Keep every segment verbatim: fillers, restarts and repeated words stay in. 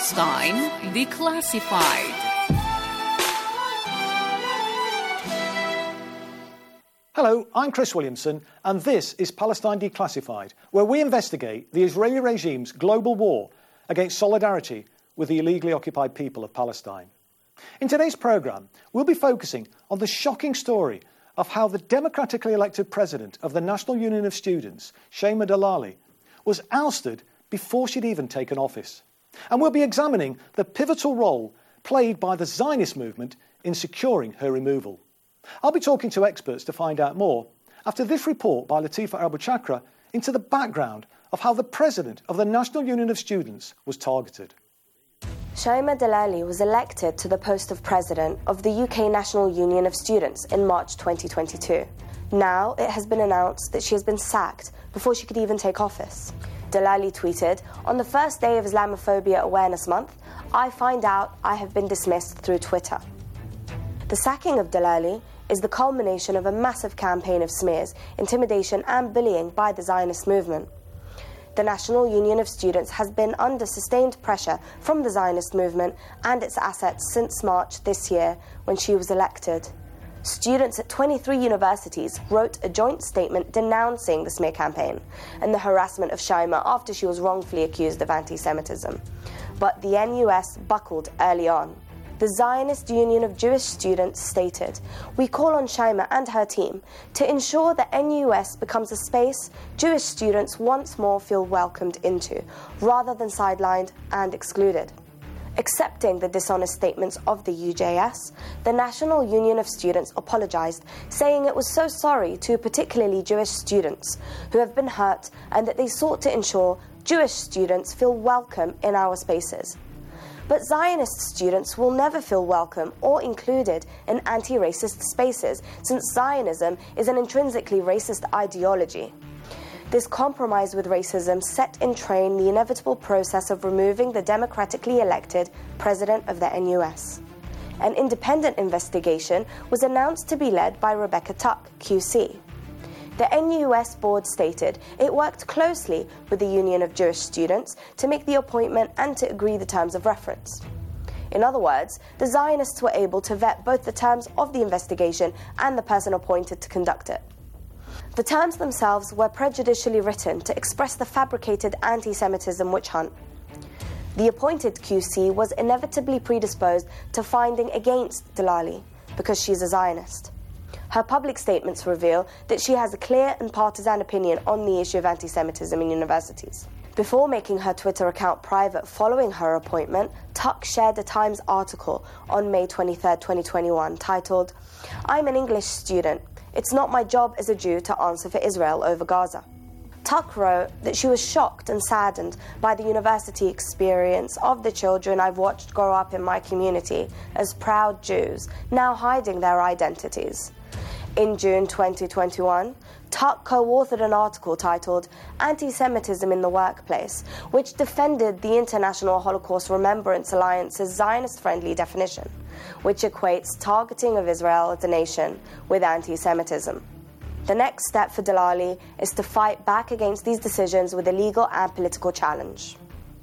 Palestine Declassified. Hello, I'm Chris Williamson, and this is Palestine Declassified, where we investigate the Israeli regime's global war against solidarity with the illegally occupied people of Palestine. In today's programme, we'll be focusing on the shocking story of how the democratically elected president of the National Union of Students, Sheima Dalali, was ousted before she'd even taken office. And we'll be examining the pivotal role played by the Zionist movement in securing her removal. I'll be talking to experts to find out more after this report by Latifa Abu-Chakra into the background of how the president of the National Union of Students was targeted. Sheima Dalali was elected to the post of president of the U K National Union of Students in March twenty twenty-two. Now it has been announced that she has been sacked before she could even take office. Dalali tweeted, "On the first day of Islamophobia Awareness Month, I find out I have been dismissed through Twitter." The sacking of Dalali is the culmination of a massive campaign of smears, intimidation and bullying by the Zionist movement. The National Union of Students has been under sustained pressure from the Zionist movement and its assets since March this year when she was elected. Students at twenty-three universities wrote a joint statement denouncing the smear campaign and the harassment of Sheima after she was wrongfully accused of anti-Semitism. But the N U S buckled early on. The Zionist Union of Jewish Students stated, "We call on Sheima and her team to ensure that N U S becomes a space Jewish students once more feel welcomed into, rather than sidelined and excluded." Accepting the dishonest statements of the U J S, the National Union of Students apologised, saying it was so sorry to particularly Jewish students who have been hurt and that they sought to ensure Jewish students feel welcome in our spaces. But Zionist students will never feel welcome or included in anti-racist spaces, since Zionism is an intrinsically racist ideology. This compromise with racism set in train the inevitable process of removing the democratically elected president of the N U S. An independent investigation was announced to be led by Rebecca Tuck, Q C. The N U S board stated it worked closely with the Union of Jewish Students to make the appointment and to agree the terms of reference. In other words, the Zionists were able to vet both the terms of the investigation and the person appointed to conduct it. The terms themselves were prejudicially written to express the fabricated anti-Semitism witch hunt. The appointed Q C was inevitably predisposed to finding against Dalali because she's a Zionist. Her public statements reveal that she has a clear and partisan opinion on the issue of anti-Semitism in universities. Before making her Twitter account private following her appointment, Tuck shared a Times article on May twenty-third, twenty twenty-one, titled, "I'm an English student. It's not my job as a Jew to answer for Israel over Gaza." Tuck wrote that she was shocked and saddened by the university experience of the children I've watched grow up in my community as proud Jews, now hiding their identities. In June twenty twenty-one, Tuck co-authored an article titled "Anti-Semitism in the Workplace," which defended the International Holocaust Remembrance Alliance's Zionist-friendly definition, which equates targeting of Israel as a nation with anti-Semitism. The next step for Dalali is to fight back against these decisions with a legal and political challenge.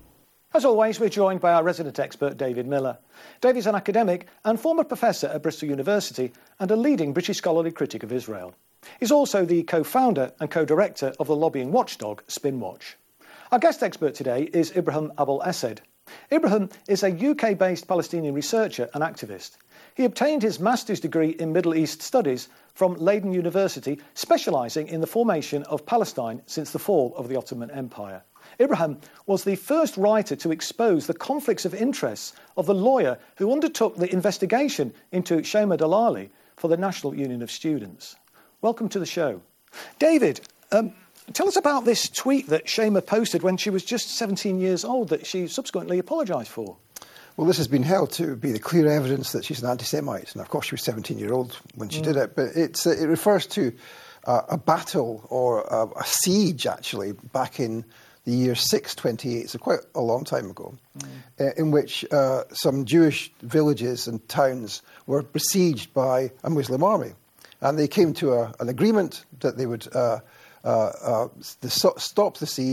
As always, we're joined by our resident expert, David Miller. David's an academic and former professor at Bristol University and a leading British scholarly critic of Israel. He's also the co-founder and co-director of the lobbying watchdog Spinwatch. Our guest expert today is Ibrahim Abul-Essed. Ibrahim is a U K-based Palestinian researcher and activist. He obtained his master's degree in Middle East Studies from Leiden University, specialising in the formation of Palestine since the fall of the Ottoman Empire. Ibrahim was the first writer to expose the conflicts of interests of the lawyer who undertook the investigation into Sheima Dalali for the National Union of Students. Welcome to the show. David, um, tell us about this tweet that Sheima posted when she was just seventeen years old that she subsequently apologised for. Well, this has been held to be the clear evidence that she's an anti-Semite, and of course she was seventeen-year-old when she mm. did it, but it's, uh, it refers to uh, a battle or uh, a siege, actually, back in the year six twenty-eight, so quite a long time ago, mm. uh, in which uh, some Jewish villages and towns were besieged by a Muslim army. And they came to a, an agreement that they would uh, uh, uh, stop the siege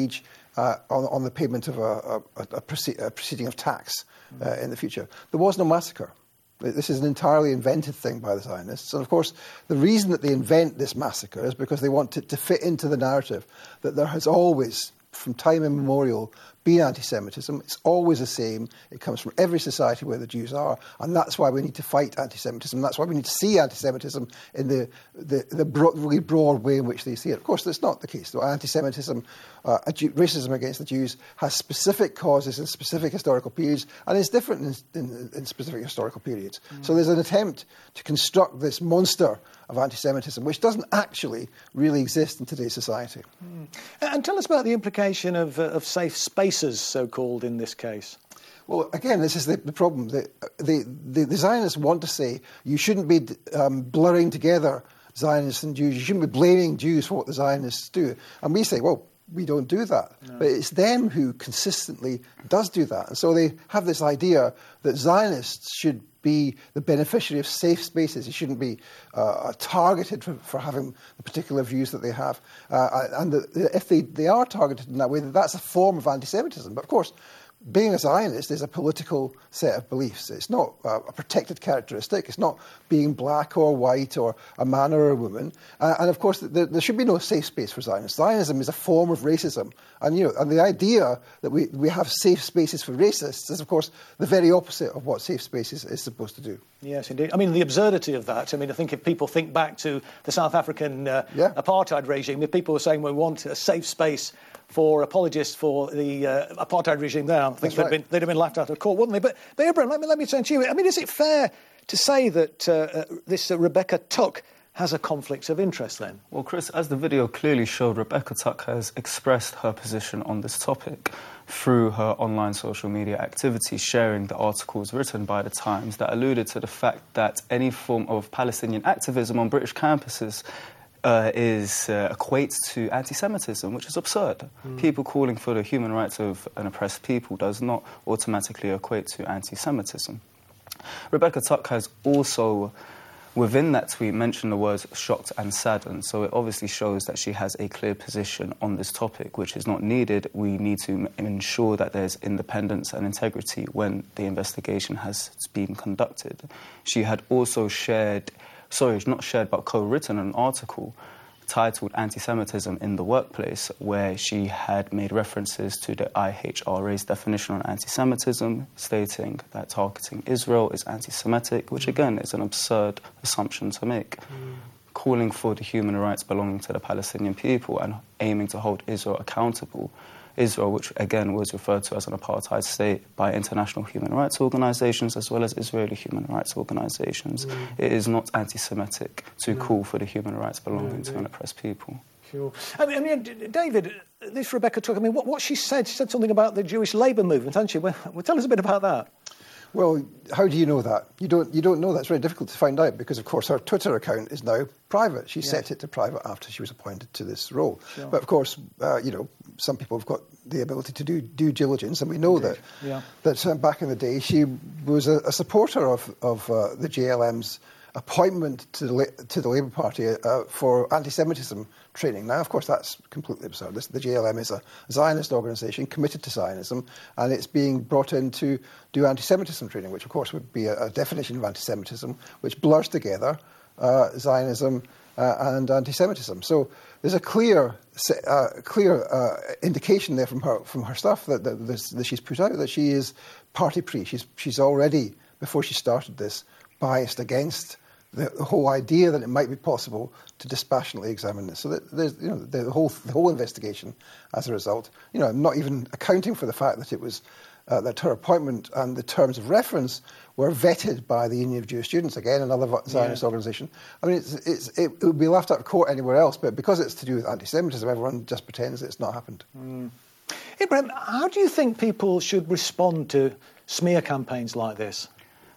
uh, on, on the payment of a, a, a, proceed, a proceeding of tax uh, in the future. There was no massacre. This is an entirely invented thing by the Zionists. And, of course, the reason that they invent this massacre is because they want it to fit into the narrative that there has always, from time immemorial, been anti-Semitism. It's always the same. It comes from every society where the Jews are, and that's why we need to fight anti-Semitism. That's why we need to see anti-Semitism in the, the, the broad, really broad way in which they see it. Of course, that's not the case. Though. Anti-Semitism, uh, racism against the Jews, has specific causes in specific historical periods, and is different in, in, in specific historical periods. Mm. So there's an attempt to construct this monster of anti-Semitism, which doesn't actually really exist in today's society. Mm. And tell us about the implication of, uh, of safe spaces, so-called, in this case. Well, again, this is the, the problem. The, the, the, the Zionists want to say you shouldn't be um, blurring together Zionists and Jews. You shouldn't be blaming Jews for what the Zionists do. And we say, well, we don't do that. No. But it's them who consistently does do that. And so they have this idea that Zionists should be the beneficiary of safe spaces. He shouldn't be uh, targeted for, for having the particular views that they have. Uh, and the, if they, they are targeted in that way, that's a form of anti-Semitism. But of course, being a Zionist is a political set of beliefs. It's not uh, a protected characteristic. It's not being black or white or a man or a woman. Uh, and of course, there, there should be no safe space for Zionists. Zionism is a form of racism. And, you know, and the idea that we, we have safe spaces for racists is, of course, the very opposite of what safe spaces is supposed to do. Yes, indeed. I mean, the absurdity of that. I mean, I think if people think back to the South African uh, yeah. apartheid regime, if people were saying we want a safe space for apologists for the uh, apartheid regime there, I think they'd, right. been, they'd have been laughed out of court, wouldn't they? But, but Ibrahim, let me, let me turn to you. I mean, is it fair to say that uh, uh, this uh, Rebecca Tuck has a conflict of interest then? Well, Chris, as the video clearly showed, Rebecca Tuck has expressed her position on this topic through her online social media activities, sharing the articles written by The Times that alluded to the fact that any form of Palestinian activism on British campuses Uh, is uh, equates to anti-Semitism, which is absurd. Mm. People calling for the human rights of an oppressed people does not automatically equate to anti-Semitism. Rebecca Tuck has also, within that tweet, mentioned the words shocked and saddened, so it obviously shows that she has a clear position on this topic, which is not needed. We need to m- ensure that there's independence and integrity when the investigation has been conducted. She had also shared sorry, not shared, but co-written an article titled Anti-Semitism in the Workplace, where she had made references to the I H R A's definition on anti-Semitism, stating that targeting Israel is anti-Semitic, which again is an absurd assumption to make. Mm. Calling for the human rights belonging to the Palestinian people and aiming to hold Israel accountable. Israel, which again was referred to as an apartheid state by international human rights organisations as well as Israeli human rights organisations. Mm. It is not anti-Semitic to no. call for the human rights belonging no, to an oppressed people. Sure. I mean, I mean, David, this Rebecca Tuck, I mean, what, what she said, she said something about the Jewish labour movement, hasn't she? Well, well, tell us a bit about that. Well, how do you know that? You don't You don't know that. It's very difficult to find out because, of course, her Twitter account is now private. She yes. set it to private after she was appointed to this role. Sure. But, of course, uh, you know, some people have got the ability to do due diligence, and we know Indeed. that yeah. that um, back in the day she was a, a supporter of, of uh, the J L M's appointment to the, to the Labour Party uh, for anti-Semitism training. Now, of course, that's completely absurd. This, the J L M is a Zionist organisation committed to Zionism, and it's being brought in to do anti-Semitism training, which, of course, would be a, a definition of anti-Semitism, which blurs together uh, Zionism uh, and anti-Semitism. So there's a clear, uh, clear uh, indication there from her from her stuff that, that, that she's put out that she is party pre. She's she's already, before she started this, biased against the, the whole idea that it might be possible to dispassionately examine this. So that there's, you know, the, the whole the whole investigation, as a result, you know, not even accounting for the fact that it was uh, that her appointment and the terms of reference were vetted by the Union of Jewish Students, again another Zionist yeah. organisation. I mean, it's, it's, it, it would be laughed out of court anywhere else, but because it's to do with anti-Semitism, everyone just pretends it's not happened. Mm. Ibrahim, how do you think people should respond to smear campaigns like this?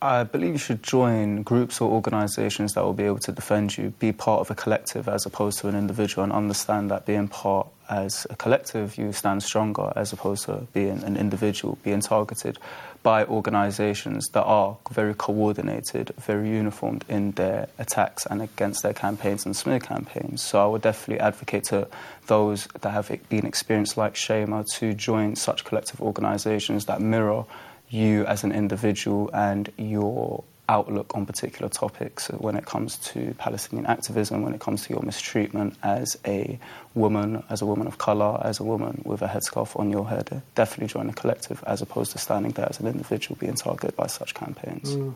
I believe you should join groups or organisations that will be able to defend you, be part of a collective as opposed to an individual, and understand that being part as a collective, you stand stronger as opposed to being an individual, being targeted by organisations that are very coordinated, very uniformed in their attacks and against their campaigns and smear campaigns. So I would definitely advocate to those that have been experienced like Shema to join such collective organisations that mirror you as an individual and your outlook on particular topics when it comes to Palestinian activism, when it comes to your mistreatment as a woman, as a woman of colour, as a woman with a headscarf on your head. Definitely join a collective as opposed to standing there as an individual being targeted by such campaigns. Mm.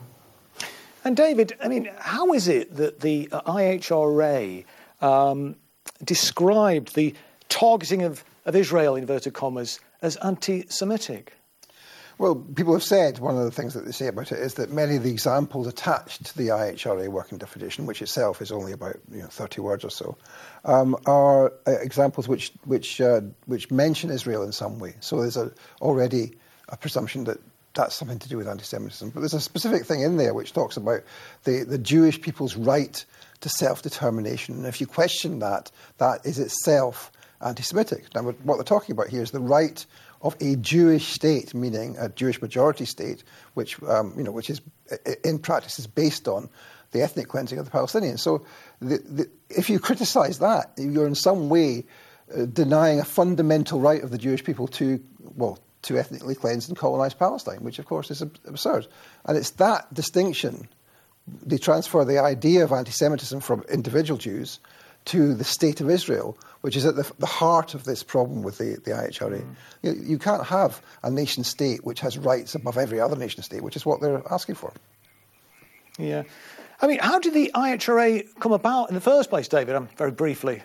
And David, I mean, how is it that the uh, I H R A um, described the targeting of, of Israel, inverted commas, as anti-Semitic? Well, people have said, one of the things that they say about it is that many of the examples attached to the I H R A working definition, which itself is only about you know, thirty words or so, um, are uh, examples which which uh, which mention Israel in some way. So there's a, already a presumption that that's something to do with anti-Semitism. But there's a specific thing in there which talks about the, the Jewish people's right to self-determination. And if you question that, that is itself anti-Semitic. Now, what they're talking about here is the right of a Jewish state, meaning a Jewish majority state, which um, you know, which is in practice is based on the ethnic cleansing of the Palestinians. So, the, the, if you criticise that, you're in some way uh, denying a fundamental right of the Jewish people to, well, to ethnically cleanse and colonise Palestine, which of course is absurd. And it's that distinction. They transfer the idea of anti-Semitism from individual Jews to the state of Israel, which is at the, the heart of this problem with the, the I H R A. Mm. You, you can't have a nation state which has rights above every other nation state, which is what they're asking for. Yeah. I mean, how did the I H R A come about in the first place, David? Um, very briefly.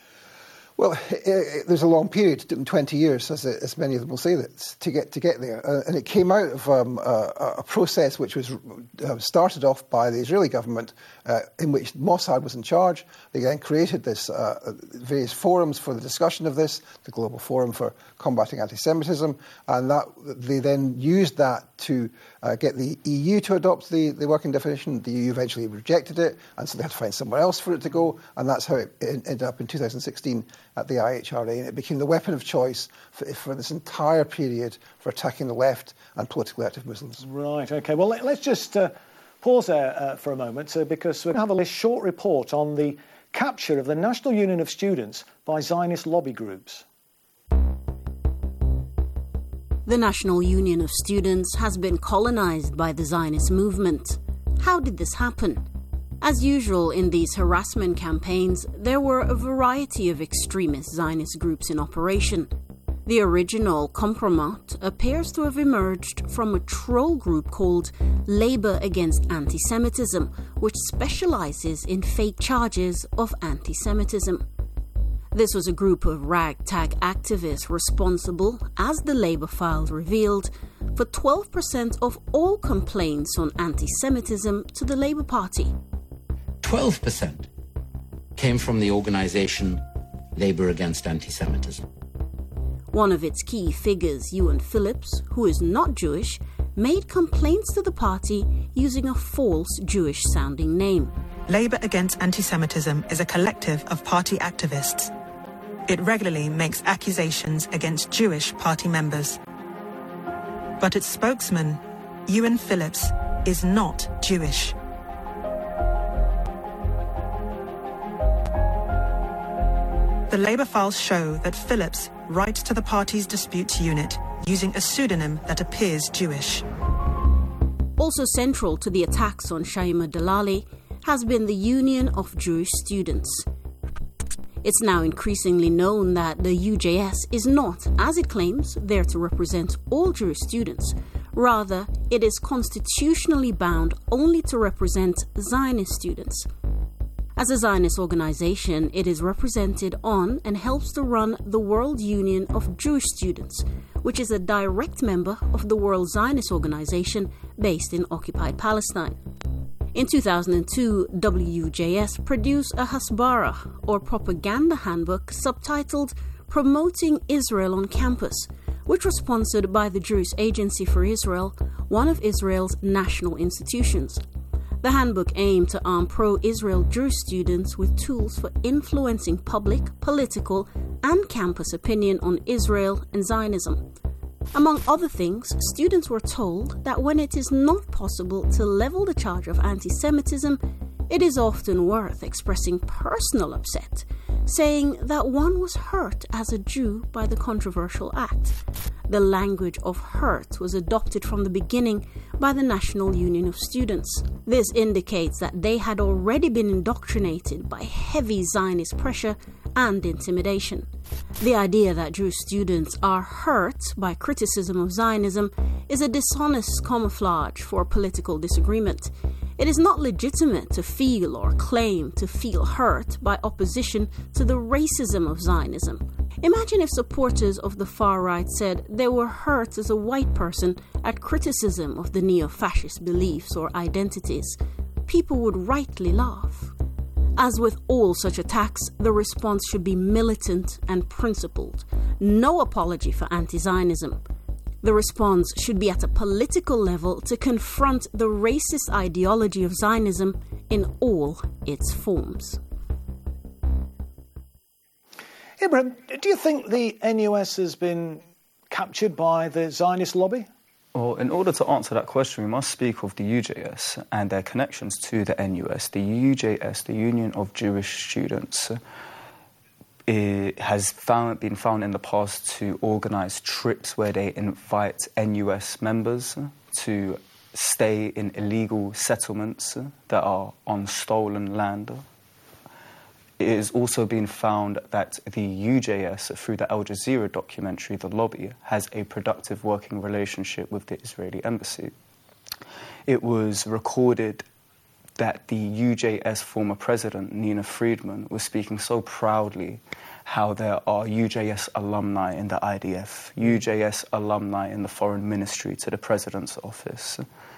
Well, it, it, there's a long period, twenty years, as, as many of them will say, that to get to get there. Uh, and it came out of um, a, a process which was uh, started off by the Israeli government, uh, in which Mossad was in charge. They then created this uh, various forums for the discussion of this, the Global Forum for Combating Anti-Semitism, and that they then used that to uh, get the E U to adopt the, the working definition. The E U eventually rejected it, and so they had to find somewhere else for it to go, and that's how it ended up in two thousand sixteen at the I H R A, and it became the weapon of choice for, for this entire period for attacking the left and politically active Muslims. Right, OK. Well, let, let's just uh, pause there uh, for a moment, uh, because we're going to have a short report on the capture of the National Union of Students by Zionist lobby groups. The National Union of Students has been colonised by the Zionist movement. How did this happen? As usual in these harassment campaigns, there were a variety of extremist Zionist groups in operation. The original Compromat appears to have emerged from a troll group called Labour Against Anti-Semitism, which specialises in fake charges of anti-Semitism. This was a group of ragtag activists responsible, as the Labour files revealed, for twelve percent of all complaints on anti-Semitism to the Labour Party. twelve percent came from the organisation Labour Against Anti-Semitism. One of its key figures, Ewan Phillips, who is not Jewish, made complaints to the party using a false Jewish-sounding name. Labour Against Anti-Semitism is a collective of party activists. It regularly makes accusations against Jewish party members. But its spokesman, Ewan Phillips, is not Jewish. The Labour files show that Phillips writes to the party's disputes unit using a pseudonym that appears Jewish. Also central to the attacks on Shaima Dalali has been the Union of Jewish Students. It's now increasingly known that the U J S is not, as it claims, there to represent all Jewish students. Rather, it is constitutionally bound only to represent Zionist students. As a Zionist organization, it is represented on and helps to run the World Union of Jewish Students, which is a direct member of the World Zionist Organization based in occupied Palestine. In two thousand two, W U J S produced a Hasbara, or propaganda handbook, subtitled Promoting Israel on Campus, which was sponsored by the Jewish Agency for Israel, one of Israel's national institutions. The handbook aimed to arm pro-Israel Jewish students with tools for influencing public, political, and campus opinion on Israel and Zionism. Among other things, students were told that when it is not possible to level the charge of anti-Semitism, it is often worth expressing personal upset, saying that one was hurt as a Jew by the controversial act. The language of hurt was adopted from the beginning by the National Union of Students. This indicates that they had already been indoctrinated by heavy Zionist pressure and intimidation. The idea that Jewish students are hurt by criticism of Zionism is a dishonest camouflage for political disagreement. It is not legitimate to feel or claim to feel hurt by opposition to the racism of Zionism. Imagine if supporters of the far right said they were hurt as a white person at criticism of the neo-fascist beliefs or identities. People would rightly laugh. As with all such attacks, the response should be militant and principled. No apology for anti-Zionism. The response should be at a political level to confront the racist ideology of Zionism in all its forms. Ibrahim, do you think the N U S has been captured by the Zionist lobby? Well, in order to answer that question, we must speak of the U J S and their connections to the N U S. The U J S, the Union of Jewish Students, it has found, been found in the past to organise trips where they invite N U S members to stay in illegal settlements that are on stolen land. It has also been found that the U J S, through the Al Jazeera documentary, The Lobby, has a productive working relationship with the Israeli embassy. It was recorded that the U J S former president, Nina Friedman, was speaking so proudly how there are U J S alumni in the I D F, U J S alumni in the foreign ministry to the president's office.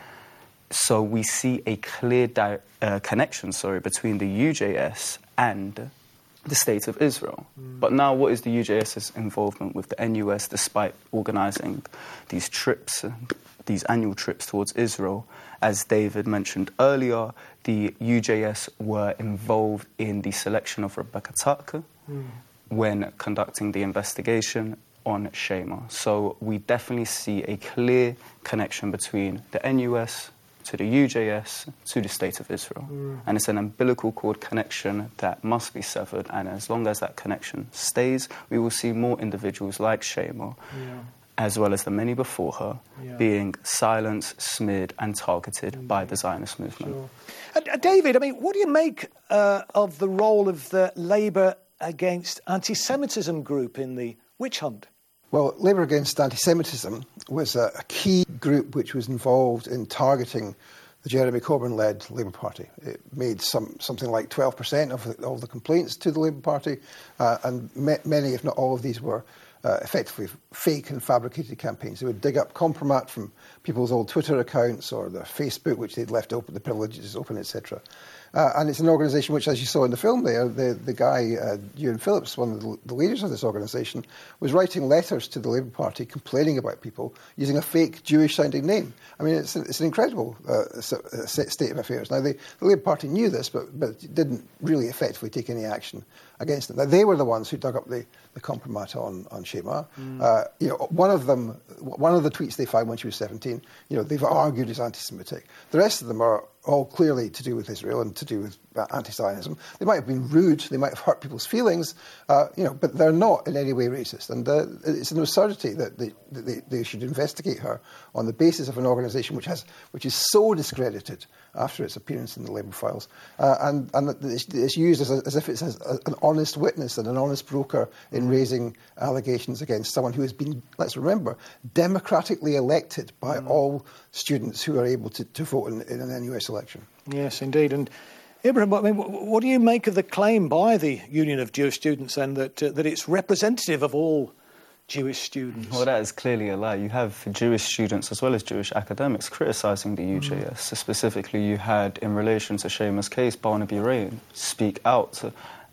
So we see a clear di- uh, connection sorry, between the U J S and the State of Israel. Mm. But now what is the U J S's involvement with the N U S despite organising these trips, these annual trips towards Israel? As David mentioned earlier, the U J S were involved in the selection of Rebecca Tuck mm. when conducting the investigation on Shema. So we definitely see a clear connection between the N U S to the U J S, to the State of Israel. Mm. And it's an umbilical cord connection that must be severed, and as long as that connection stays, we will see more individuals like Shema, yeah. as well as the many before her, yeah. being silenced, smeared and targeted mm. by the Zionist movement. Sure. Uh, David, I mean, what do you make uh, of the role of the Labour Against Anti-Semitism group in the witch hunt? Well, Labour Against Anti-Semitism was a, a key group which was involved in targeting the Jeremy Corbyn-led Labour Party. It made some something like twelve percent of the, all the complaints to the Labour Party, uh, and me, many, if not all of these, were uh, effectively fake and fabricated campaigns. They would dig up compromat from people's old Twitter accounts or their Facebook, which they'd left open, the privileges open, et cetera. Uh, and it's an organisation which, as you saw in the film there, the, the guy, uh, Ewan Phillips, one of the, the leaders of this organisation, was writing letters to the Labour Party complaining about people using a fake Jewish-sounding name. I mean, it's, it's an incredible uh, state of affairs. Now, the, the Labour Party knew this, but, but didn't really effectively take any action against them. Now, they were the ones who dug up the, the compromat on, on Shema. Mm. Uh, you know, one of them, one of the tweets they found when she was seventeen, you know, they've argued is anti-Semitic. The rest of them are all clearly to do with Israel and to do with uh, anti-Zionism. They might have been rude, they might have hurt people's feelings, uh, you know, but they're not in any way racist. And uh, it's an absurdity that they, that they, they should investigate her on the basis of an organisation which has which is so discredited after its appearance in the Labour files, uh, and and that it's, it's used as, a, as if it's a, an honest witness and an honest broker in raising allegations against someone who has been, let's remember, democratically elected by mm. all students who are able to, to vote in, in an N U S election. Yes, indeed. And Ibrahim, I mean, what do you make of the claim by the Union of Jewish Students then that uh, that it's representative of all Jewish students? Well, that is clearly a lie. You have Jewish students as well as Jewish academics criticising the U J S. Mm. Specifically, you had, in relation to Shema's case, Barnaby Rain speak out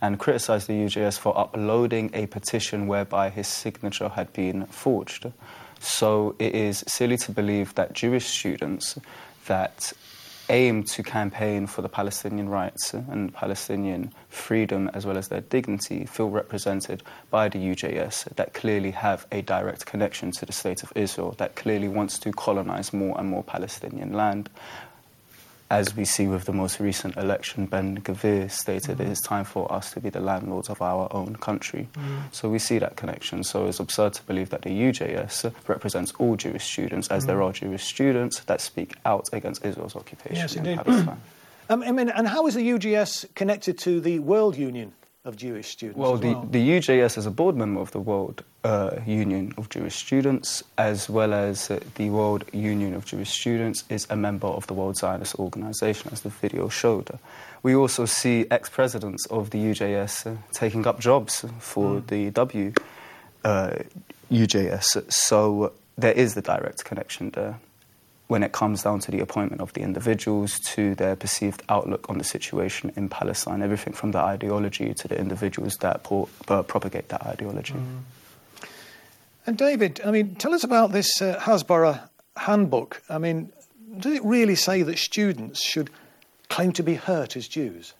and criticised the U J S for uploading a petition whereby his signature had been forged. So it is silly to believe that Jewish students that aim to campaign for the Palestinian rights and Palestinian freedom as well as their dignity feel represented by the U J S that clearly have a direct connection to the State of Israel, that clearly wants to colonize more and more Palestinian land. As we see with the most recent election, Ben Gvir stated mm. it is time for us to be the landlords of our own country. Mm. So we see that connection. So it's absurd to believe that the U J S represents all Jewish students, as mm. there are Jewish students that speak out against Israel's occupation yes, in indeed. Palestine. um, I mean, and how is the U J S connected to the World Union of Jewish Students? Well, as the, well? the U J S is a board member of the World uh, Union of Jewish Students, as well as uh, the World Union of Jewish Students is a member of the World Zionist Organization, as the video showed. We also see ex-presidents of the U J S uh, taking up jobs for mm. the W uh, U J S, so there is the direct connection there when it comes down to the appointment of the individuals, to their perceived outlook on the situation in Palestine, everything from the ideology to the individuals that pro- uh, propagate that ideology. Mm. And David, I mean, tell us about this uh, Hasbara handbook. I mean, does it really say that students should claim to be hurt as Jews?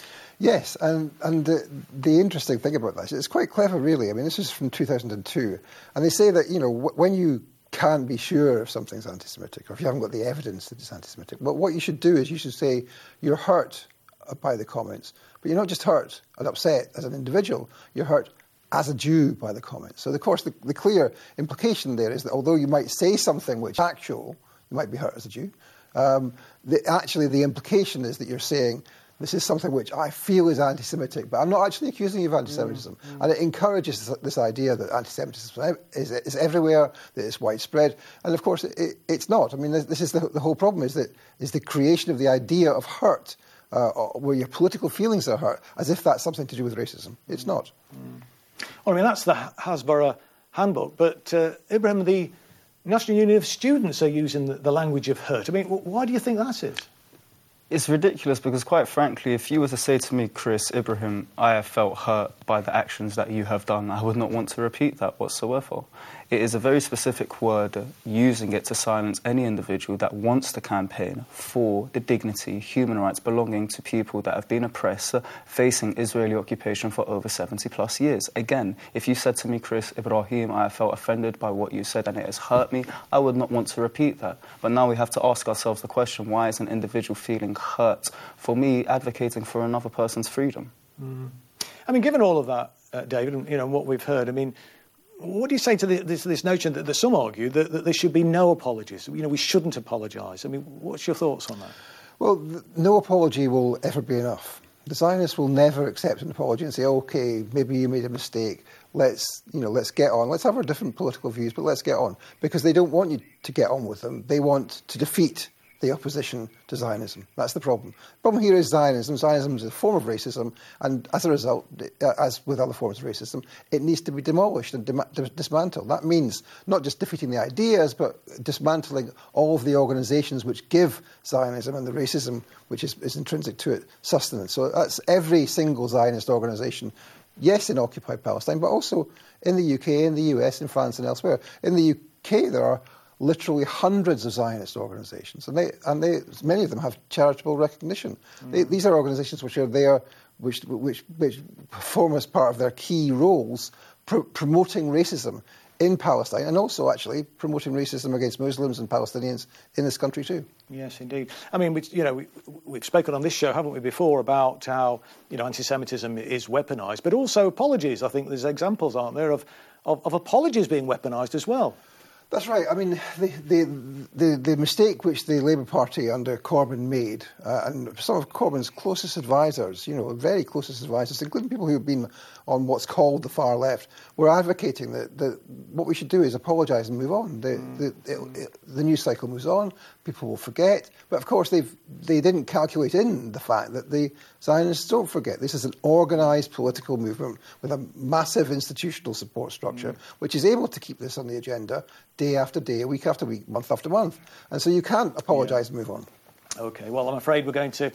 Yes, and, and the, the interesting thing about this, it's quite clever, really. I mean, this is from two thousand two, and they say that, you know, w- when you can't be sure if something's anti-Semitic, or if you haven't got the evidence that it's anti-Semitic, but what you should do is you should say you're hurt by the comments, but you're not just hurt and upset as an individual, you're hurt as a Jew by the comments. So, of course, the, the clear implication there is that although you might say something which is factual, you might be hurt as a Jew, um, the, actually the implication is that you're saying this is something which I feel is anti-Semitic, but I'm not actually accusing you of anti-Semitism. Mm, mm. And it encourages this, this idea that anti-Semitism is, is everywhere, that it's widespread. And of course, it, it, it's not. I mean, this, this is the, the whole problem, is that is the creation of the idea of hurt, uh, where your political feelings are hurt, as if that's something to do with racism. It's not. Mm. Well, I mean, that's the Hasbara handbook, but uh, Ibrahim, the National Union of Students are using the, the language of hurt. I mean, why do you think that is? It's ridiculous because, quite frankly, if you were to say to me, Chris, Ibrahim, I have felt hurt by the actions that you have done, I would not want to repeat that whatsoever. It is a very specific word, using it to silence any individual that wants to campaign for the dignity, human rights belonging to people that have been oppressed, facing Israeli occupation for over seventy plus years. Again, if you said to me, Chris, Ibrahim, I have felt offended by what you said and it has hurt me, I would not want to repeat that. But now we have to ask ourselves the question, why is an individual feeling hurt for me advocating for another person's freedom? Mm. I mean, given all of that, uh, David, and you know what we've heard, I mean, what do you say to the, this, this notion that, that some argue that, that there should be no apologies? You know, we shouldn't apologise. I mean, what's your thoughts on that? Well, th- no apology will ever be enough. The Zionists will never accept an apology and say, "Okay, maybe you made a mistake. Let's, you know, let's get on. Let's have our different political views, but let's get on." Because they don't want you to get on with them. They want to defeat the opposition to Zionism. That's the problem. The problem here is Zionism. Zionism is a form of racism, and as a result, as with other forms of racism, it needs to be demolished and dem- dismantled. That means not just defeating the ideas, but dismantling all of the organisations which give Zionism and the racism which is, is intrinsic to it sustenance. So that's every single Zionist organisation, yes, in occupied Palestine, but also in the U K, in the U S, in France and elsewhere. In the U K, there are literally hundreds of Zionist organisations, and they and they many of them have charitable recognition. Mm. They, these are organisations which are there, which which which form as part of their key roles, pr- promoting racism in Palestine, and also actually promoting racism against Muslims and Palestinians in this country too. Yes, indeed. I mean, we, you know, we, we've spoken on this show, haven't we, before about how, you know, anti-Semitism is weaponised, but also apologies. I think there's examples, aren't there, of of, of apologies being weaponised as well. That's right. I mean, the the, the, the mistake which the Labour Party under Corbyn made, uh, and some of Corbyn's closest advisers, you know, very closest advisers, including people who have been on what's called the far left, were advocating that, that what we should do is apologise and move on. The, mm. the, it, it, the news cycle moves on, people will forget. But of course, they've, they didn't calculate in the fact that the Zionists don't forget. This is an organised political movement with a massive institutional support structure, mm. which is able to keep this on the agenda day after day, week after week, month after month. And so you can't apologise yeah. and move on. OK, well, I'm afraid we're going to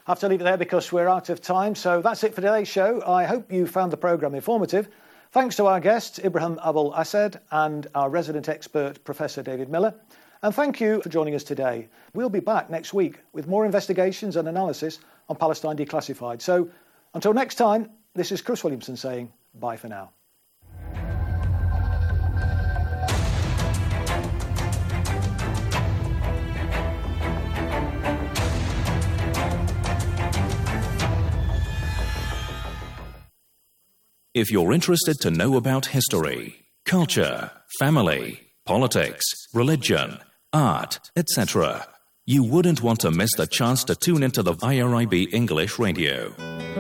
I have to leave it there because we're out of time. So that's it for today's show. I hope you found the programme informative. Thanks to our guests, Ibrahim Abul Asad, and our resident expert, Professor David Miller. And thank you for joining us today. We'll be back next week with more investigations and analysis on Palestine Declassified. So until next time, this is Chris Williamson saying bye for now. If you're interested to know about history, culture, family, politics, religion, art, et cetera, you wouldn't want to miss the chance to tune into the I R I B English Radio.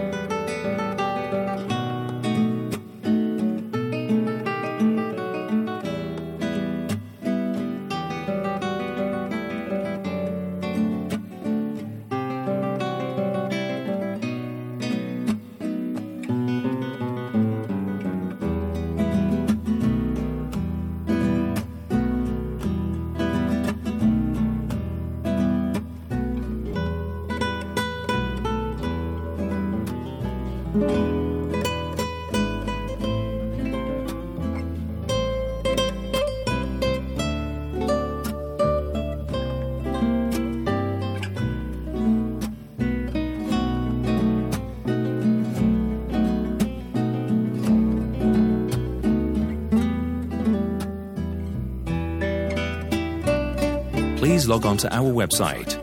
Please log on to our website,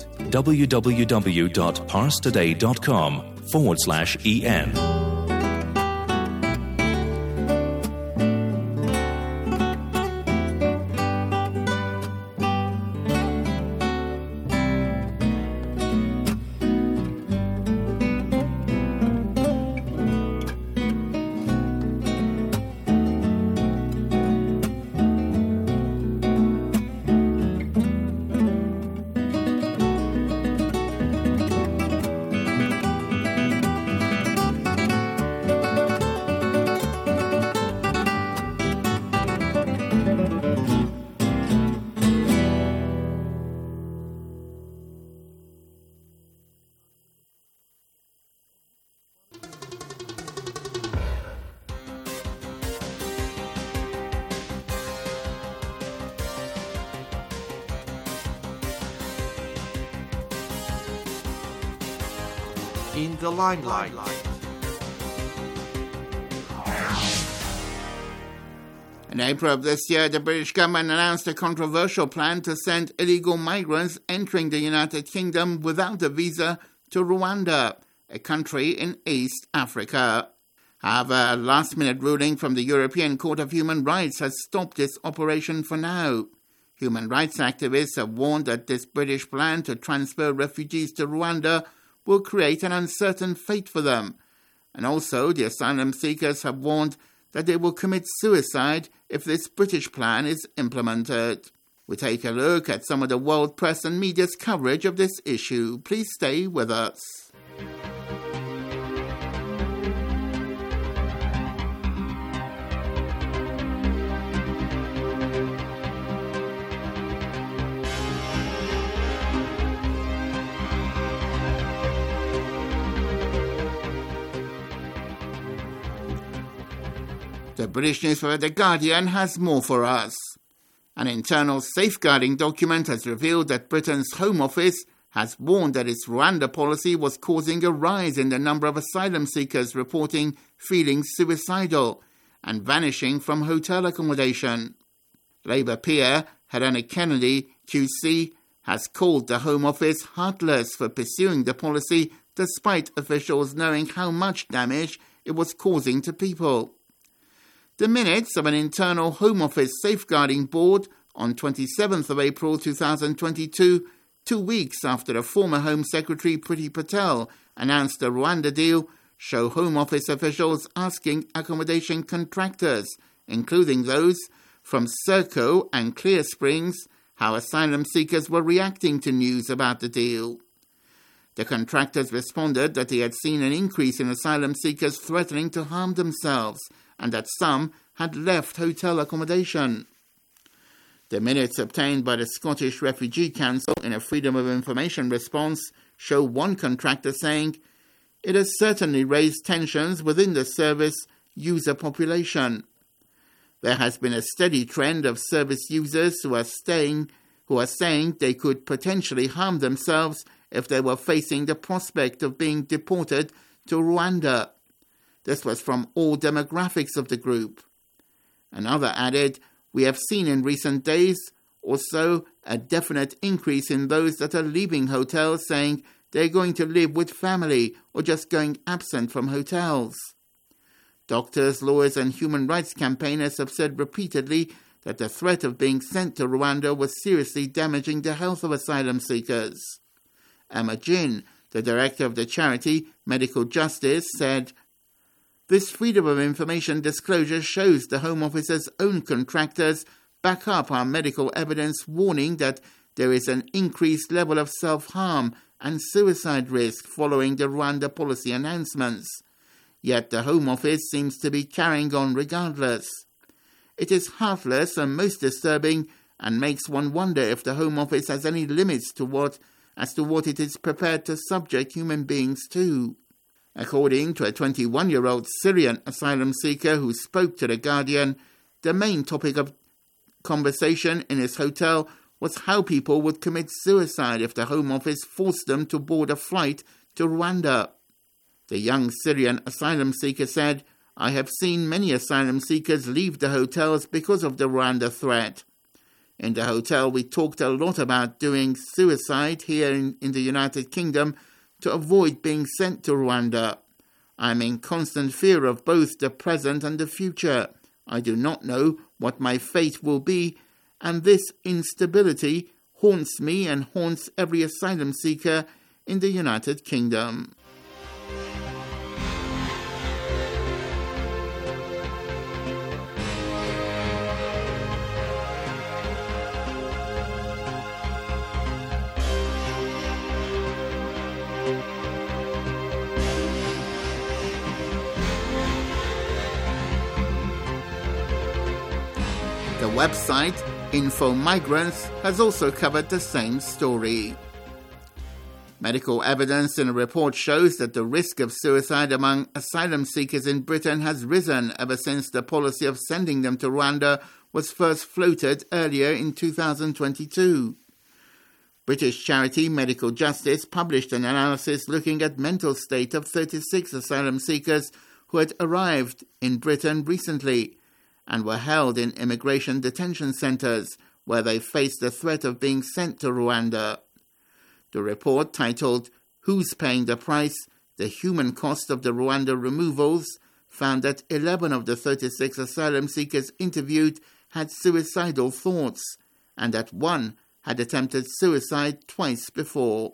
www.parstoday.com forward slash en. In the limelight. In April of this year, the British government announced a controversial plan to send illegal migrants entering the United Kingdom without a visa to Rwanda, a country in East Africa. However, a last-minute ruling from the European Court of Human Rights has stopped this operation for now. Human rights activists have warned that this British plan to transfer refugees to Rwanda will create an uncertain fate for them. And also, the asylum seekers have warned that they will commit suicide if this British plan is implemented. We take a look at some of the world press and media's coverage of this issue. Please stay with us. The British newspaper The Guardian has more for us. An internal safeguarding document has revealed that Britain's Home Office has warned that its Rwanda policy was causing a rise in the number of asylum seekers reporting feeling suicidal and vanishing from hotel accommodation. Labour peer Helena Kennedy, Q C, has called the Home Office heartless for pursuing the policy despite officials knowing how much damage it was causing to people. The minutes of an internal Home Office safeguarding board on twenty-seventh of April two thousand twenty-two, two weeks after the former Home Secretary Priti Patel announced the Rwanda deal, show Home Office officials asking accommodation contractors, including those from Serco and Clear Springs, how asylum seekers were reacting to news about the deal. The contractors responded that they had seen an increase in asylum seekers threatening to harm themselves, and that some had left hotel accommodation. The minutes obtained by the Scottish Refugee Council in a Freedom of Information response show one contractor saying, "It has certainly raised tensions within the service user population. There has been a steady trend of service users who are staying, who are saying they could potentially harm themselves if they were facing the prospect of being deported to Rwanda." This was from all demographics of the group. Another added, "We have seen in recent days also a definite increase in those that are leaving hotels saying they're going to live with family or just going absent from hotels." Doctors, lawyers and human rights campaigners have said repeatedly that the threat of being sent to Rwanda was seriously damaging the health of asylum seekers. Emma Jin, the director of the charity Medical Justice, said, "This freedom of information disclosure shows the Home Office's own contractors back up our medical evidence warning that there is an increased level of self-harm and suicide risk following the Rwanda policy announcements. Yet the Home Office seems to be carrying on regardless. It is heartless and most disturbing and makes one wonder if the Home Office has any limits to what, as to what it is prepared to subject human beings to." According to a twenty-one-year-old Syrian asylum seeker who spoke to The Guardian, the main topic of conversation in his hotel was how people would commit suicide if the Home Office forced them to board a flight to Rwanda. The young Syrian asylum seeker said, "I have seen many asylum seekers leave the hotels because of the Rwanda threat. In the hotel, we talked a lot about doing suicide here in, in the United Kingdom to avoid being sent to Rwanda. I'm in constant fear of both the present and the future. I do not know what my fate will be, and this instability haunts me and haunts every asylum seeker in the United Kingdom." The website Info Migrants has also covered the same story. Medical evidence in a report shows that the risk of suicide among asylum seekers in Britain has risen ever since the policy of sending them to Rwanda was first floated earlier in two thousand twenty-two. British charity Medical Justice published an analysis looking at mental state of thirty-six asylum seekers who had arrived in Britain recently and were held in immigration detention centres where they faced the threat of being sent to Rwanda. The report, titled "Who's Paying the Price? The Human Cost of the Rwanda Removals," found that eleven of the thirty-six asylum seekers interviewed had suicidal thoughts, and that one had attempted suicide twice before.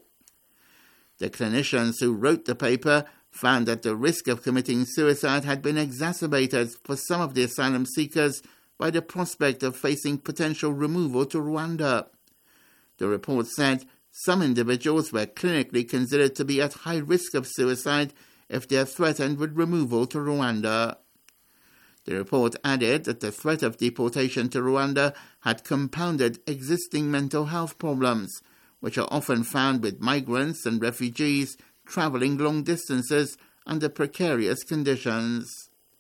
The clinicians who wrote the paper found that the risk of committing suicide had been exacerbated for some of the asylum seekers by the prospect of facing potential removal to Rwanda. The report said some individuals were clinically considered to be at high risk of suicide if they are threatened with removal to Rwanda. The report added that the threat of deportation to Rwanda had compounded existing mental health problems, which are often found with migrants and refugees travelling long distances under precarious conditions.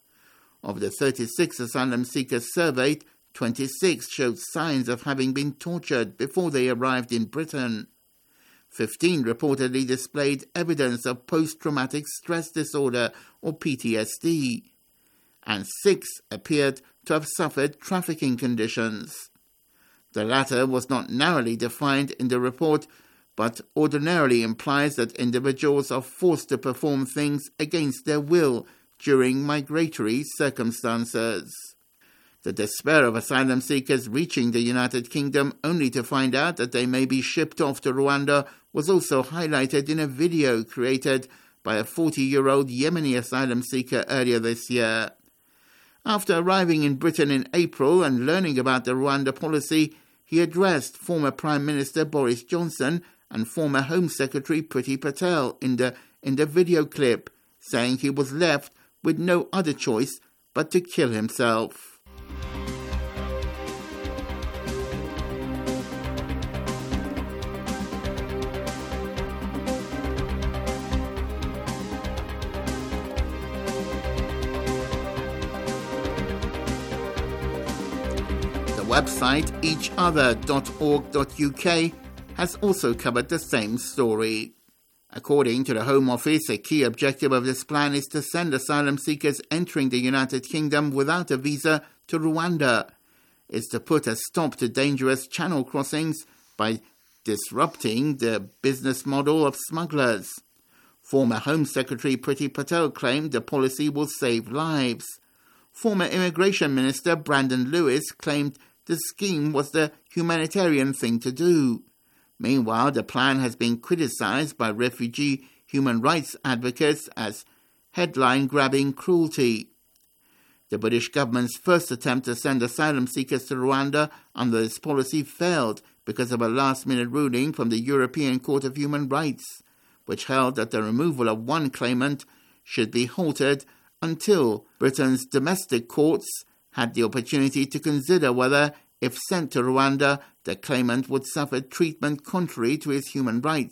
Of the thirty-six asylum seekers surveyed, twenty-six showed signs of having been tortured before they arrived in Britain. fifteen reportedly displayed evidence of post-traumatic stress disorder or P T S D, and six appeared to have suffered trafficking conditions. The latter was not narrowly defined in the report, but ordinarily implies that individuals are forced to perform things against their will during migratory circumstances. The despair of asylum seekers reaching the United Kingdom only to find out that they may be shipped off to Rwanda was also highlighted in a video created by a forty-year-old Yemeni asylum seeker earlier this year. After arriving in Britain in April and learning about the Rwanda policy, he addressed former Prime Minister Boris Johnson and former Home Secretary Priti Patel in the, in the video clip, saying he was left with no other choice but to kill himself. website each other dot org dot U K has also covered the same story. According to the Home Office, a key objective of this plan is to send asylum seekers entering the United Kingdom without a visa to Rwanda. It's to put a stop to dangerous channel crossings by disrupting the business model of smugglers. Former Home Secretary Priti Patel claimed the policy will save lives. Former Immigration Minister Brandon Lewis claimed the scheme was the humanitarian thing to do. Meanwhile, the plan has been criticised by refugee human rights advocates as headline-grabbing cruelty. The British government's first attempt to send asylum seekers to Rwanda under this policy failed because of a last-minute ruling from the European Court of Human Rights, which held that the removal of one claimant should be halted until Britain's domestic courts had the opportunity to consider whether, if sent to Rwanda, the claimant would suffer treatment contrary to his human rights.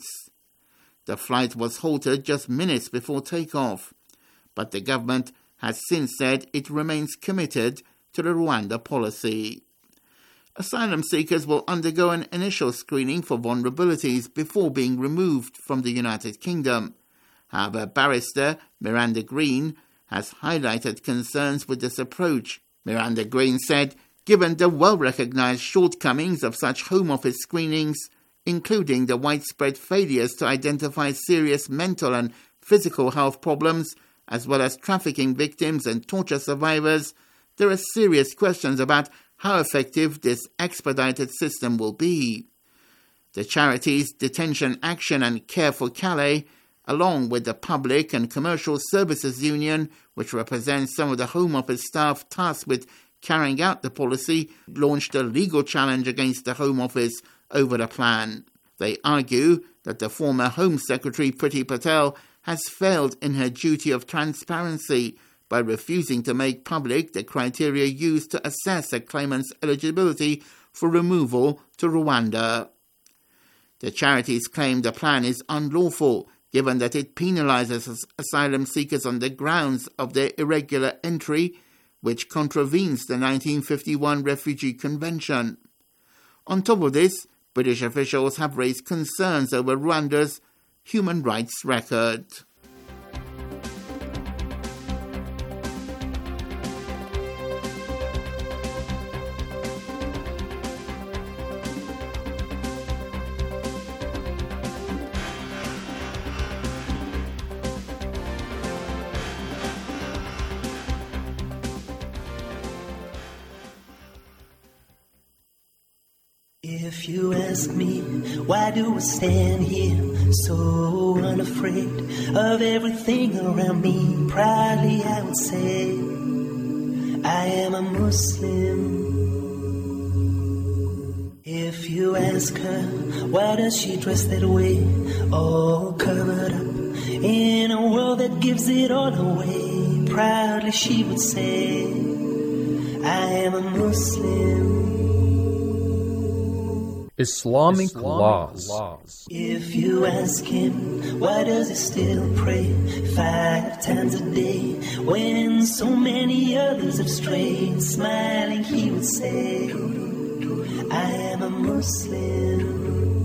The flight was halted just minutes before takeoff, but the government has since said it remains committed to the Rwanda policy. Asylum seekers will undergo an initial screening for vulnerabilities before being removed from the United Kingdom. However, barrister Miranda Green has highlighted concerns with this approach. Miranda Green said, given the well-recognized shortcomings of such Home Office screenings, including the widespread failures to identify serious mental and physical health problems, as well as trafficking victims and torture survivors, there are serious questions about how effective this expedited system will be. The charities Detention Action and Care for Calais, along with the Public and Commercial Services Union, which represents some of the Home Office staff tasked with carrying out the policy, launched a legal challenge against the Home Office over the plan. They argue that the former Home Secretary Priti Patel has failed in her duty of transparency by refusing to make public the criteria used to assess a claimant's eligibility for removal to Rwanda. The charities claim the plan is unlawful, given that it penalizes asylum seekers on the grounds of their irregular entry, which contravenes the nineteen fifty-one Refugee Convention. On top of this, British officials have raised concerns over Rwanda's human rights record. If you ask me, why do I stand here so unafraid of everything around me? Proudly I would say, I am a Muslim. If you ask her, why does she dress that way, all covered up, in a world that gives it all away? Proudly she would say, I am a Muslim. Islamic, Islamic laws. laws. If you ask him, why does he still pray five times a day when so many others have strayed? Smiling he would say, I am a Muslim.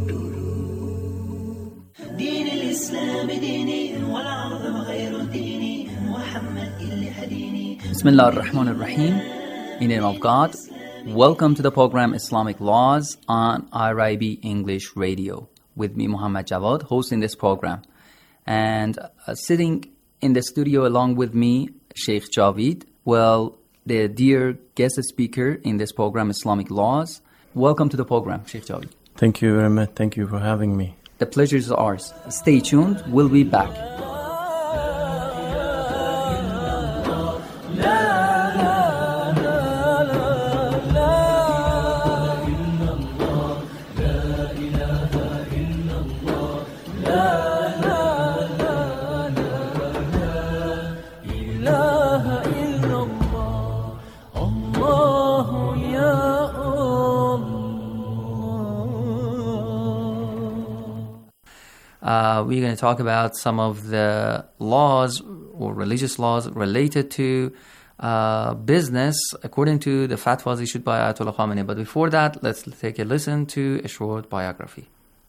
Bismillah ar-Rahman ar-Rahim. In the name of God. Welcome to the program Islamic Laws on I R I B English Radio with me, Muhammad Jawad, hosting this program. And uh, sitting in the studio along with me, Sheikh Javid, well, the dear guest speaker in this program, Islamic Laws. Welcome to the program, Sheikh Javid. Thank you very much. Thank you for having me. The pleasure is ours. Stay tuned. We'll be back. Uh, we're going to talk about some of the laws or religious laws related to uh, business according to the fatwas issued by Ayatollah Khamenei. But before that, let's take a listen to a short biography.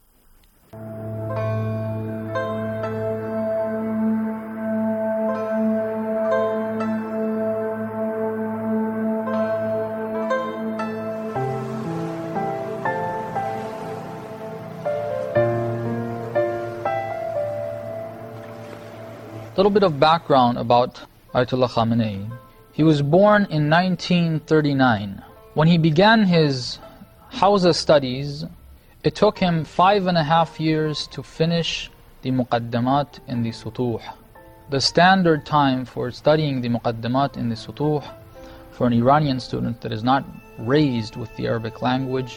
A little bit of background about Ayatollah Khamenei. He was born in nineteen thirty-nine. When he began his Hawza studies, it took him five and a half years to finish the Muqaddamat in the Sutuh. The standard time for studying the Muqaddamat in the Sutuh for an Iranian student that is not raised with the Arabic language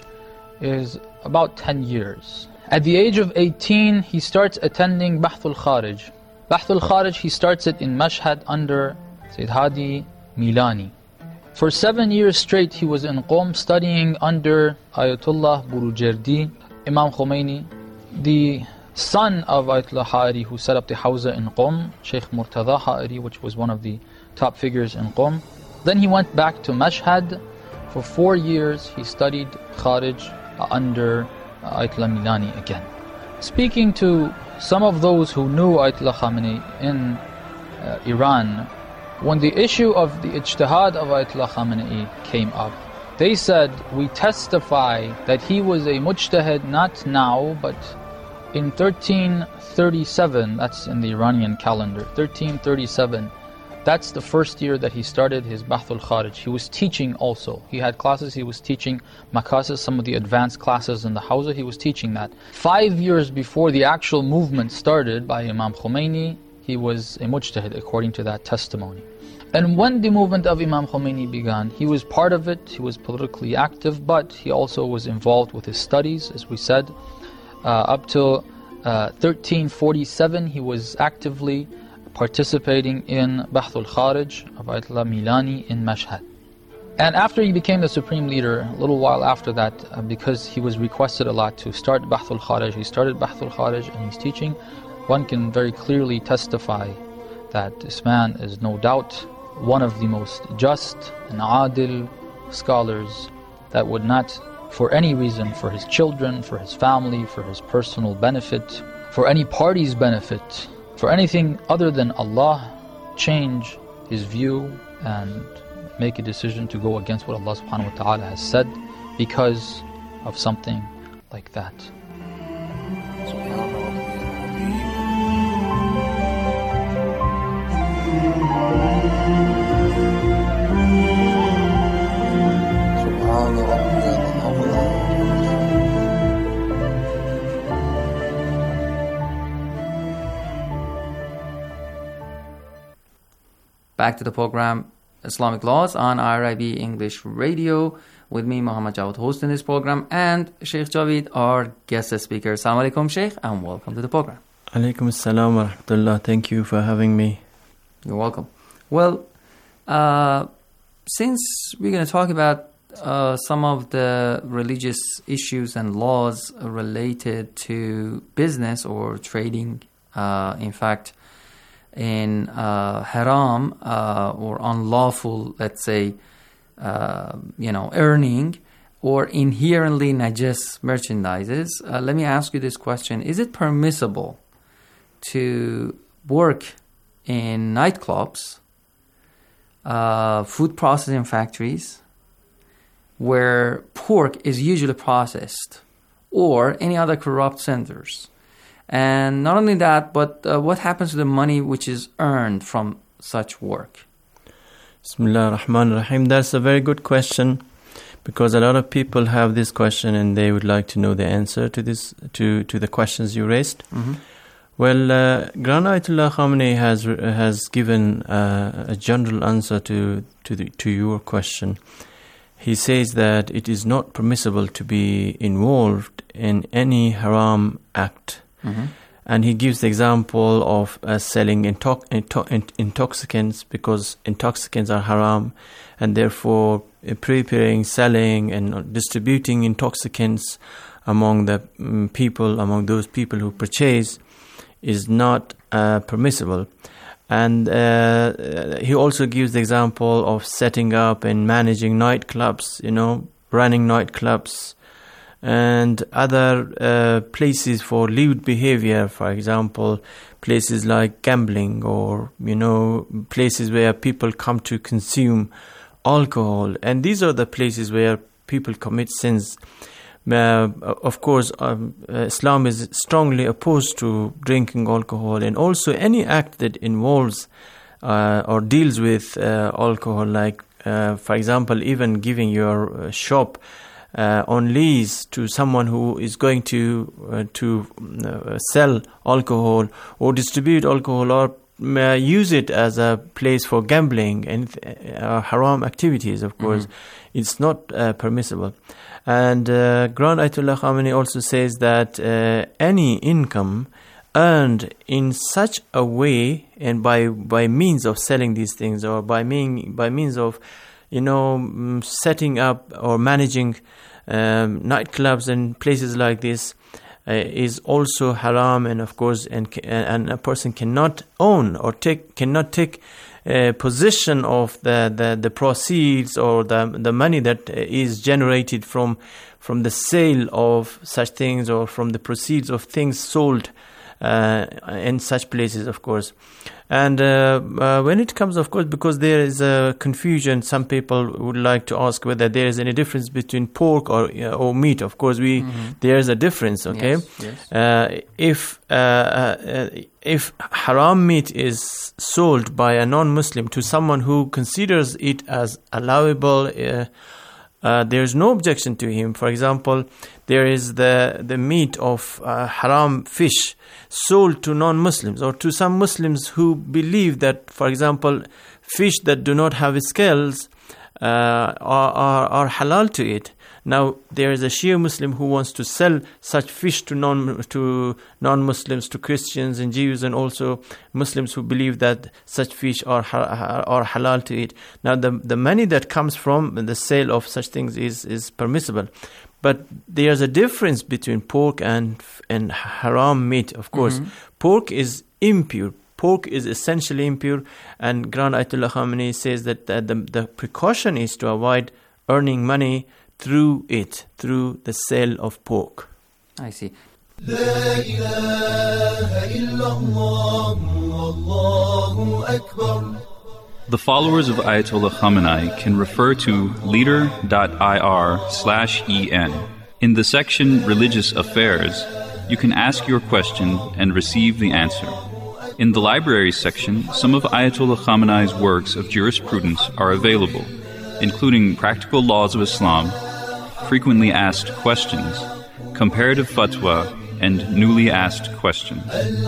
is about ten years. At the age of eighteen, he starts attending Bahthul Kharij. Bahthul Kharij, he starts it in Mashhad under Sayyid Hadi Milani. For seven years straight, he was in Qom studying under Ayatollah Burujerdi, Imam Khomeini, the son of Ayatollah Ha'iri who set up the Hawza in Qom, Sheikh Murtada Ha'iri, which was one of the top figures in Qom. Then he went back to Mashhad. For four years, he studied Kharij under Ayatollah Milani again. Speaking to some of those who knew Ayatollah Khamenei in uh, Iran, when the issue of the ijtihad of Ayatollah Khamenei came up, they said, we testify that he was a mujtahid not now, but in thirteen thirty-seven, that's in the Iranian calendar, thirteen thirty-seven, that's the first year that he started his Bahthul Kharij. He was teaching also. He had classes, he was teaching Makasis, some of the advanced classes in the Hawza, he was teaching that. Five years before the actual movement started by Imam Khomeini, he was a mujtahid according to that testimony. And when the movement of Imam Khomeini began, he was part of it, he was politically active, but he also was involved with his studies, as we said. Uh, up till uh, thirteen forty-seven, he was actively participating in Bahthul Kharij of Ayatollah Milani in Mashhad. And after he became the supreme leader, a little while after that, uh, because he was requested a lot to start Bahthul Kharij, he started Bahthul Kharij and he's teaching. One can very clearly testify that this man is no doubt one of the most just and adil scholars that would not, for any reason, for his children, for his family, for his personal benefit, for any party's benefit, for anything other than Allah, change his view and make a decision to go against what Allah subhanahu wa ta'ala has said because of something like that. Back to the program Islamic Laws on I R I B English Radio with me, Muhammad Jawad, hosting this program, and Sheikh Javid, our guest speaker. Assalamu alaikum, Sheikh, and welcome to the program. Alaikum assalam wa rahmatullah. Thank you for having me. You're welcome. Well, uh, since we're going to talk about uh, some of the religious issues and laws related to business or trading, uh, in fact, in uh, haram uh, or unlawful, let's say, uh, you know, earning or inherently najis merchandises, uh, let me ask you this question. Is it permissible to work in nightclubs, uh, food processing factories, where pork is usually processed, or any other corrupt centers? And not only that, but uh, what happens to the money which is earned from such work? Bismillah ar-Rahman ar-Rahim. That's a very good question, because a lot of people have this question and they would like to know the answer to this, to, to the questions you raised. Mm-hmm. Well, uh, Grand Ayatollah Khamenei has has given uh, a general answer to to, the, to your question. He says that it is not permissible to be involved in any haram act. Mm-hmm. And he gives the example of uh, selling intox- into- intoxicants, because intoxicants are haram, and therefore uh, preparing, selling and distributing intoxicants among the um, people, among those people who purchase, is not uh, permissible. And uh, he also gives the example of setting up and managing nightclubs, you know, running nightclubs and other uh, places for lewd behavior, for example, places like gambling or, you know, places where people come to consume alcohol. And these are the places where people commit sins. Uh, of course, um, Islam is strongly opposed to drinking alcohol, and also any act that involves uh, or deals with uh, alcohol, like, uh, for example, even giving your uh, shop uh, on lease to someone who is going to uh, to uh, sell alcohol or distribute alcohol or uh, use it as a place for gambling and uh, haram activities, of course, mm-hmm. it's not uh, permissible. And uh, Grand Ayatollah Khamenei also says that uh, any income earned in such a way and by by means of selling these things or by mean, by means of, you know, setting up or managing um, nightclubs and places like this uh, is also haram, and of course, and and a person cannot own or take cannot take Uh, possession of the, the, the proceeds or the the money that is generated from from the sale of such things or from the proceeds of things sold uh, in such places, of course. And uh, uh, when it comes, of course, because there is a confusion, some people would like to ask whether there is any difference between pork or uh, or meat. Of course, we mm-hmm. there is a difference. Okay, yes, yes. Uh, if uh, uh, if haram meat is sold by a non-Muslim to someone who considers it as allowable, uh, uh, there is no objection to him. For example, there is the the meat of uh, haram fish sold to non-Muslims or to some Muslims who believe that, for example, fish that do not have scales uh, are, are are halal to eat. Now, there is a Shia Muslim who wants to sell such fish to non to non-Muslims, to Christians and Jews, and also Muslims who believe that such fish are are halal to eat. Now, the the money that comes from the sale of such things is is permissible, but there's a difference between pork and and haram meat. Of course, mm-hmm. pork is impure. Pork is essentially impure, and Grand Ayatollah Khamenei says that uh, the the precaution is to avoid earning money through it, through the sale of pork. I see. The followers of Ayatollah Khamenei can refer to leader.ir slash en. In the section Religious Affairs, you can ask your question and receive the answer. In the libraries section, some of Ayatollah Khamenei's works of jurisprudence are available, including Practical Laws of Islam, Frequently Asked Questions, Comparative Fatwa, and Newly Asked Questions.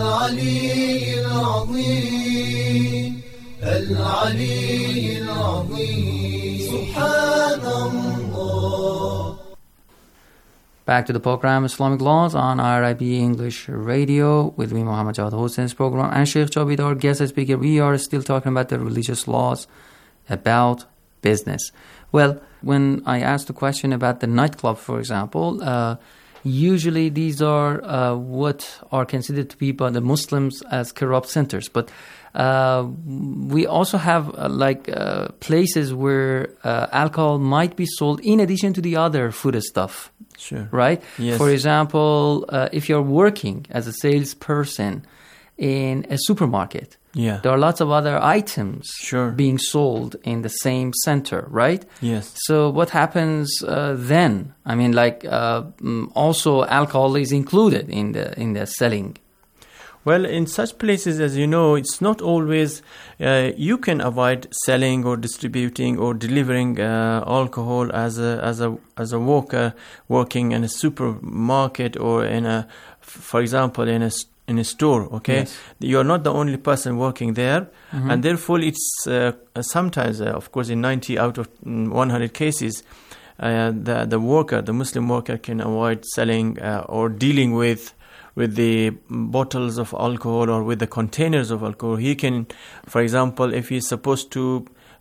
Back to the program Islamic Laws on R I B English Radio with me, Muhammad Jawad Hossain's program, and Sheikh Jabid, our guest speaker. We are still talking about the religious laws about business. Well, when I asked the question about the nightclub, for example, uh, usually these are uh, what are considered to be by the Muslims as corrupt centers. But uh, we also have uh, like uh, places where uh, alcohol might be sold in addition to the other food stuff. Sure. Right? Yes. For example, uh, if you're working as a salesperson in a supermarket, yeah. there are lots of other items sure. being sold in the same center, right? Yes. So what happens uh, then? I mean, like uh, also alcohol is included in the in the selling. Well, in such places, as you know, it's not always uh, you can avoid selling or distributing or delivering uh, alcohol as a as a as a worker working in a supermarket or in a, for example, in a in a store. Okay, yes. You're not the only person working there, mm-hmm. and therefore it's uh, sometimes, uh, of course, in ninety out of one hundred cases, uh, the the worker, the Muslim worker, can avoid selling uh, or dealing with. with the bottles of alcohol or with the containers of alcohol. He can, for example, if he's supposed to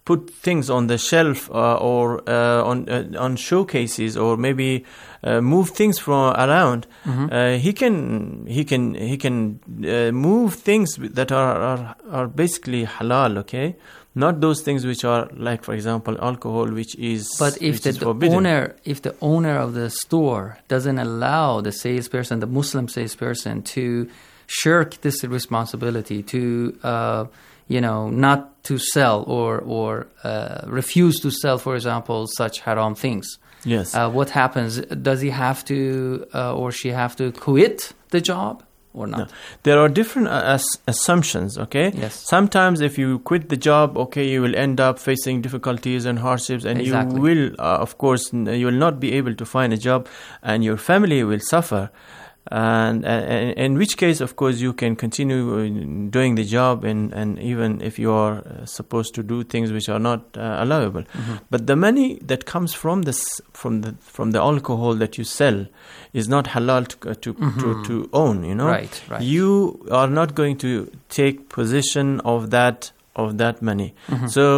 put things on the shelf uh, or uh, on uh, on showcases, or maybe uh, move things from around. Mhm. Uh, he can he can he can uh, move things that are, are are basically halal. Okay, not those things which are like, for example, alcohol, which is But if which the, is the forbidden. owner, if the owner of the store doesn't allow the salesperson, the Muslim salesperson, to shirk this responsibility, to uh, you know, not to sell or or uh, refuse to sell, for example, such haram things. Yes. Uh, what happens? Does he have to uh, or she have to quit the job or not? No. There are different uh, as- assumptions, okay? Yes. Sometimes if you quit the job, okay, you will end up facing difficulties and hardships, and Exactly. you will, uh, of course, n- you will not be able to find a job, and your family will suffer. And, and in which case, of course, you can continue uh, doing the job, and, and even if you are uh, supposed to do things which are not uh, allowable. Mhm. But the money that comes from this, from the from the alcohol that you sell, is not halal to uh, to, Mhm. to to own. You know, Right, right. You are not going to take possession of that of that money. Mhm. So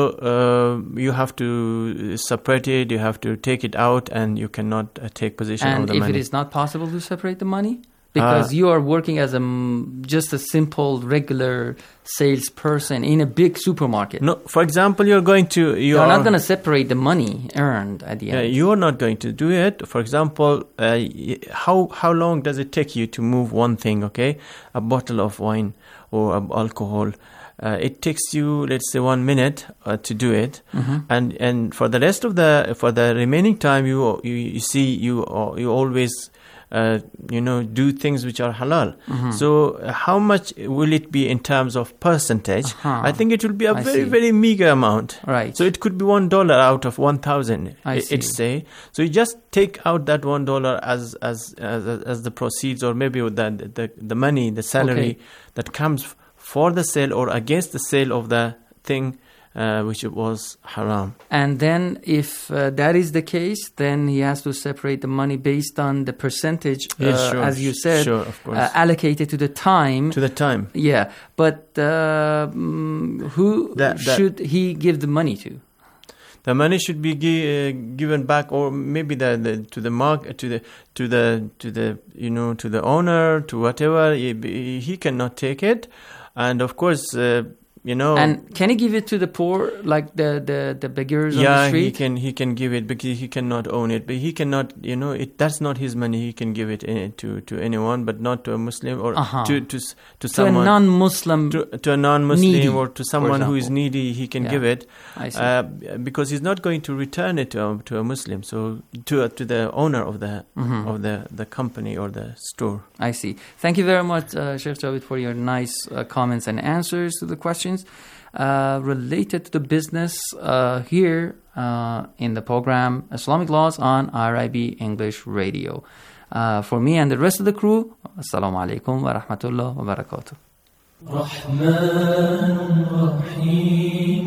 uh, you have to separate it. You have to take it out, and you cannot uh, take possession And of the if money. it is not possible to separate the money, because Uh, you are working as a m- just a simple regular salesperson in a big supermarket, No, for example, you're going to you you are are not going to separate the money earned at the Yeah, end. you are not going to do it. For example, uh, y- how how long does it take you to move one thing? Okay, a bottle of wine or um, alcohol. Uh, it takes you, let's say, one minute uh, to do it, Mhm. and and for the rest of the for the remaining time, you you, you see you uh, you always. Uh, you know, do things which are halal. Mhm. So, uh, how much will it be in terms of percentage? Uh-huh. I think it will be a I very, see. very meager amount. Right. So it could be one dollar out of one thousand. I It, see. it say. So you just take out that one dollar as as as as the proceeds, or maybe with the the the money, the salary Okay. that comes f- for the sale or against the sale of the thing, uh, which it was haram. And then if uh, that is the case, then he has to separate the money based on the percentage, uh, Yes, sure, as you said, sure, of course. uh, allocated to the time. To the time. Yeah, but uh, mm, who That- that- should he give the money to? The money should be gi- uh, given back, or maybe the, the to the mark to the to the to the you know to the owner, to whatever. He, he cannot take it, and of course, uh, you know. And can he give it to the poor, like the, the, the beggars on the Yeah, street? he can he can give it because he cannot own it. But he cannot, you know, it that's not his money. He can give it in, to to anyone, but not to a Muslim or Uh-huh. to to s- to To someone a non-Muslim to, to a non-Muslim needy, or to for someone who is example. needy. He can Yeah, give it I see. uh, because he's not going to return it to a, to a Muslim. So to a, to the owner of the Mhm. of the, the company or the store. I see. Thank you very much, uh, Sheikh Javed, for your nice uh, comments and answers to the questions uh, related to the business uh, here uh, in the program Islamic Laws on R I B English Radio. Uh, for me and the rest of the crew, Assalamu alaikum wa rahmatullah wa barakatuh. رحمن رحيم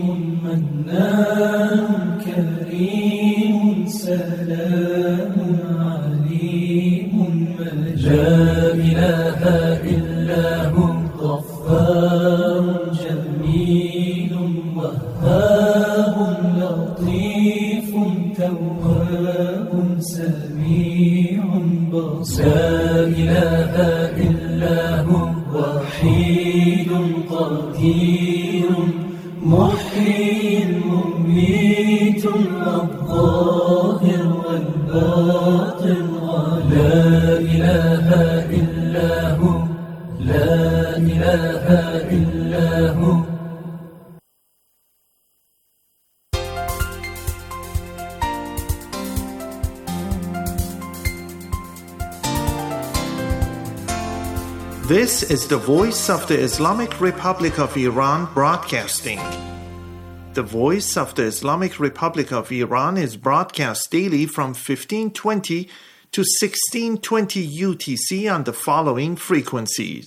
منان كريم سلام عليم مجيد لا إله إلا هو غفار جميل وهاب لطيف تواب سميع بصير لا إله إلا هو وحيد قدير محيي مميت الظاهر والباطن لا إله إلا هو لا إله إلا هو. This is the voice of the Islamic Republic of Iran broadcasting. The voice of the Islamic Republic of Iran is broadcast daily from fifteen twenty to sixteen twenty U T C on the following frequencies.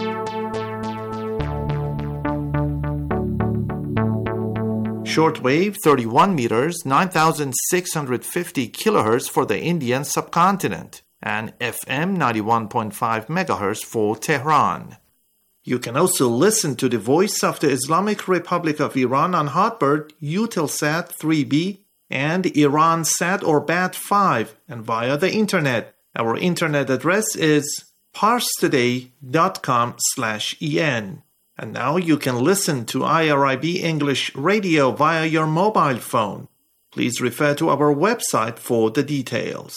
Shortwave thirty-one meters, nine thousand six hundred fifty kilohertz for the Indian subcontinent, and F M ninety-one point five megahertz for Tehran. You can also listen to the Voice of the Islamic Republic of Iran on Hotbird, Eutelsat three B, and Iransat or B A T five, and via the internet. Our internet address is parstoday.com slash en. And now you can listen to I R I B English Radio via your mobile phone. Please refer to our website for the details.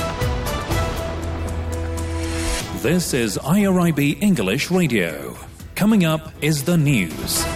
This is I R I B English Radio. Coming up is the news.